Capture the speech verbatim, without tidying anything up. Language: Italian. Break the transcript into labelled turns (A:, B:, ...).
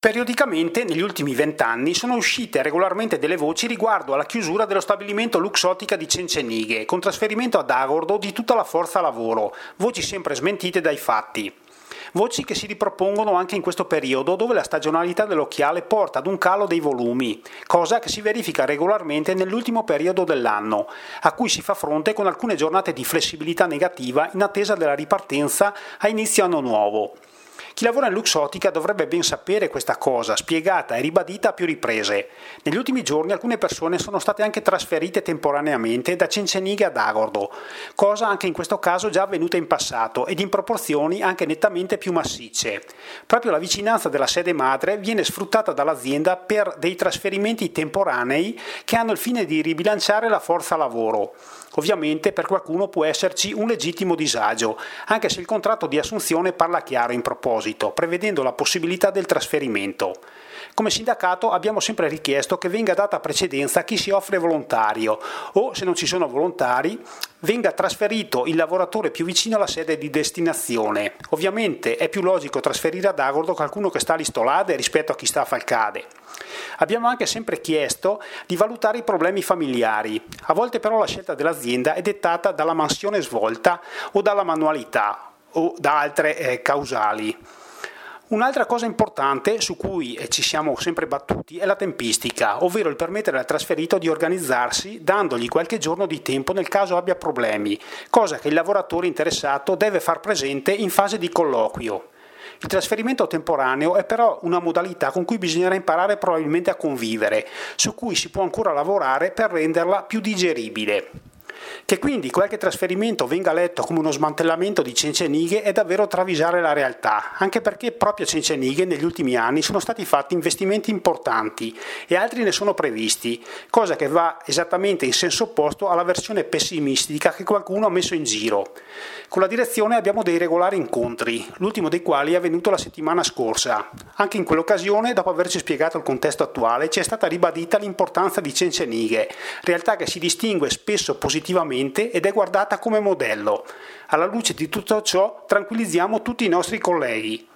A: Periodicamente, negli ultimi vent'anni, sono uscite regolarmente delle voci riguardo alla chiusura dello stabilimento Luxottica di Cencenighe, con trasferimento ad Agordo di tutta la forza lavoro, voci sempre smentite dai fatti. Voci che si ripropongono anche in questo periodo dove la stagionalità dell'occhiale porta ad un calo dei volumi, cosa che si verifica regolarmente nell'ultimo periodo dell'anno, a cui si fa fronte con alcune giornate di flessibilità negativa in attesa della ripartenza a inizio anno nuovo. Chi lavora in Luxottica dovrebbe ben sapere questa cosa, spiegata e ribadita a più riprese. Negli ultimi giorni alcune persone sono state anche trasferite temporaneamente da Cencenighe ad Agordo, cosa anche in questo caso già avvenuta in passato ed in proporzioni anche nettamente più massicce. Proprio la vicinanza della sede madre viene sfruttata dall'azienda per dei trasferimenti temporanei che hanno il fine di ribilanciare la forza lavoro. Ovviamente per qualcuno può esserci un legittimo disagio, anche se il contratto di assunzione parla chiaro in proposito, prevedendo la possibilità del trasferimento. Come sindacato abbiamo sempre richiesto che venga data precedenza a chi si offre volontario o, se non ci sono volontari, venga trasferito il lavoratore più vicino alla sede di destinazione. Ovviamente è più logico trasferire ad Agordo qualcuno che sta a Listolade rispetto a chi sta a Falcade. Abbiamo anche sempre chiesto di valutare i problemi familiari. A volte però la scelta dell'azienda è dettata dalla mansione svolta o dalla manualità o da altre eh, causali. Un'altra cosa importante su cui ci siamo sempre battuti è la tempistica, ovvero il permettere al trasferito di organizzarsi dandogli qualche giorno di tempo nel caso abbia problemi, cosa che il lavoratore interessato deve far presente in fase di colloquio. Il trasferimento temporaneo è però una modalità con cui bisognerà imparare probabilmente a convivere, su cui si può ancora lavorare per renderla più digeribile. Che quindi qualche trasferimento venga letto come uno smantellamento di Cencenighe è davvero travisare la realtà, anche perché proprio a Cencenighe negli ultimi anni sono stati fatti investimenti importanti e altri ne sono previsti, cosa che va esattamente in senso opposto alla versione pessimistica che qualcuno ha messo in giro. Con la direzione abbiamo dei regolari incontri, l'ultimo dei quali è avvenuto la settimana scorsa. Anche in quell'occasione, dopo averci spiegato il contesto attuale, ci è stata ribadita l'importanza di Cencenighe, realtà che si distingue spesso positivamente ed è guardata come modello. Alla luce di tutto ciò tranquillizziamo tutti i nostri colleghi.